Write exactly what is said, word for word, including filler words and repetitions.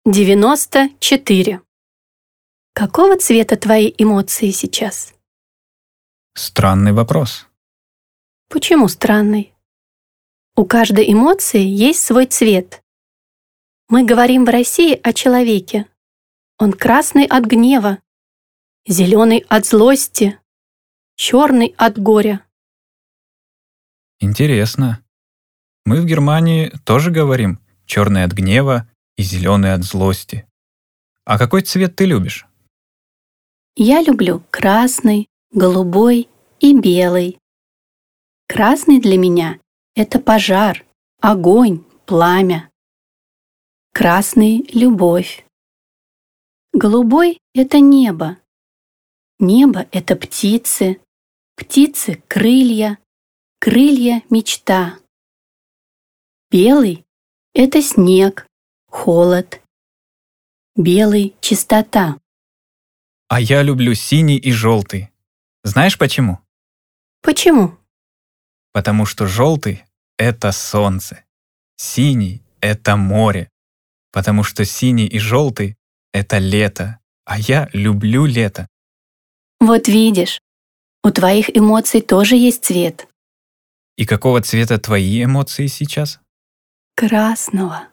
девяносто четыре. Какого цвета твои эмоции сейчас? Странный вопрос. Почему странный? У каждой эмоции есть свой цвет. Мы говорим в России о человеке. Он красный от гнева, зеленый от злости, черный от горя. Интересно. Мы в Германии тоже говорим черный от гнева и зеленый от злости. А какой цвет ты любишь? Я люблю красный, голубой и белый. Красный для меня — это пожар, огонь, пламя. Красный — любовь. Голубой — это небо. Небо — это птицы. Птицы — крылья. Крылья — мечта. Белый — это снег, холод. Белый — чистота. А я люблю синий и желтый. Знаешь почему? Почему? Потому что желтый — это солнце. Синий — это море. Потому что синий и желтый — это лето. А я люблю лето. Вот видишь, у твоих эмоций тоже есть цвет. И какого цвета твои эмоции сейчас? Красного.